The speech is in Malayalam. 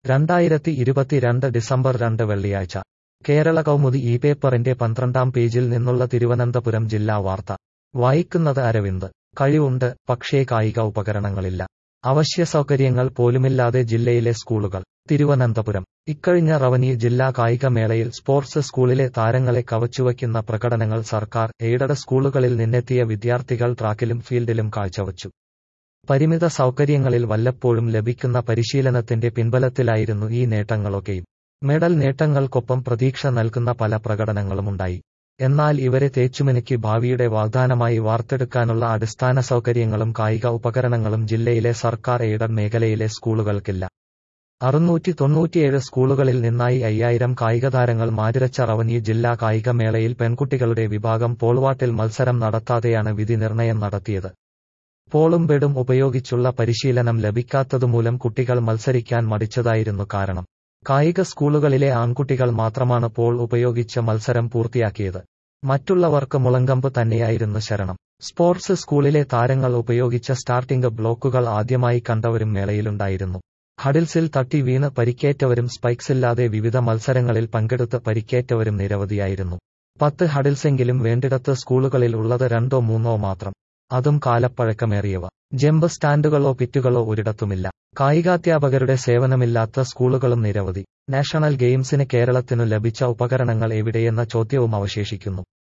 2022 ഡിസംബർ 2 വെള്ളിയാഴ്ച കേരള കൗമുദി ഈ പേപ്പറിന്റെ 12-ാം പേജിൽ നിന്നുള്ള തിരുവനന്തപുരം ജില്ലാ വാർത്ത വായിക്കുന്നത് അരവിന്ദ്. കഴിവുണ്ട്, പക്ഷേ കായിക ഉപകരണങ്ങളില്ല. അവശ്യ സൗകര്യങ്ങൾ പോലുമില്ലാതെ ജില്ലയിലെ സ്കൂളുകൾ. തിരുവനന്തപുരം. ഇക്കഴിഞ്ഞ റവന്യൂ ജില്ലാ കായിക മേളയിൽ സ്പോർട്സ് സ്കൂളിലെ താരങ്ങളെ കവച്ചുവയ്ക്കുന്ന പ്രകടനങ്ങൾ സർക്കാർ എയ്ഡഡ് സ്കൂളുകളിൽ നിന്നെത്തിയ വിദ്യാർത്ഥികൾ ട്രാക്കിലും ഫീൽഡിലും കാഴ്ചവച്ചു. പരിമിത സൗകര്യങ്ങളിൽ വല്ലപ്പോഴും ലഭിക്കുന്ന പരിശീലനത്തിന്റെ പിൻബലത്തിലായിരുന്നു ഈ നേട്ടങ്ങളൊക്കെയും. മെഡൽ നേട്ടങ്ങൾക്കൊപ്പം പ്രതീക്ഷ നൽകുന്ന പല പ്രകടനങ്ങളുമുണ്ടായി. എന്നാൽ ഇവരെ തേച്ചുമിനുക്കി ഭാവിയുടെ വാഗ്ദാനമായി വാർത്തെടുക്കാനുള്ള അടിസ്ഥാന സൗകര്യങ്ങളും കായിക ഉപകരണങ്ങളും ജില്ലയിലെ സർക്കാർ എയ്ഡഡ് മേഖലയിലെ സ്കൂളുകൾക്കില്ല. 697 സ്കൂളുകളിൽ നിന്നായി 5000 കായികതാരങ്ങൾ മാറ്റുരച്ച റവന്യൂ ജില്ലാ കായിക മേളയിൽ പെൺകുട്ടികളുടെ വിഭാഗം പോൾവാൾട്ടിൽ മത്സരം നടത്താതെയാണ് വിധി നിർണയം നടത്തിയത്. പോളും ബെഡും ഉപയോഗിച്ചുള്ള പരിശീലനം ലഭിക്കാത്തതുമൂലം കുട്ടികൾ മത്സരിക്കാൻ മടിച്ചതായിരുന്നു കാരണം. കായിക സ്കൂളുകളിലെ ആൺകുട്ടികൾ മാത്രമാണ് പോൾ ഉപയോഗിച്ച് മത്സരം പൂർത്തിയാക്കിയത്. മറ്റുള്ളവർക്ക് മുളങ്കമ്പ് തന്നെയായിരുന്നു ശരണം. സ്പോർട്സ് സ്കൂളിലെ താരങ്ങൾ ഉപയോഗിച്ച സ്റ്റാർട്ടിംഗ് ബ്ലോക്കുകൾ ആദ്യമായി കണ്ടവരും മേളയിലുണ്ടായിരുന്നു. ഹഡിൽസിൽ തട്ടി വീണ് പരിക്കേറ്റവരും സ്പൈക്സില്ലാതെ വിവിധ മത്സരങ്ങളിൽ പങ്കെടുത്ത് പരിക്കേറ്റവരും നിരവധിയായിരുന്നു. 10 ഹഡിൽസെങ്കിലും വേണ്ടിടത്ത് സ്കൂളുകളിൽ ഉള്ളത് 2-3 മാത്രം. അതും കാലപ്പഴക്കമേറിയവ. ജമ്പ് സ്റ്റാൻഡുകളോ പിറ്റുകളോ ഒരിടത്തുമില്ല. കായികാധ്യാപകരുടെ സേവനമില്ലാത്ത സ്കൂളുകളും നിരവധി. നാഷണൽ ഗെയിംസിന് കേരളത്തിനു ലഭിച്ച ഉപകരണങ്ങൾ എവിടെയെന്ന ചോദ്യവും അവശേഷിക്കുന്നു.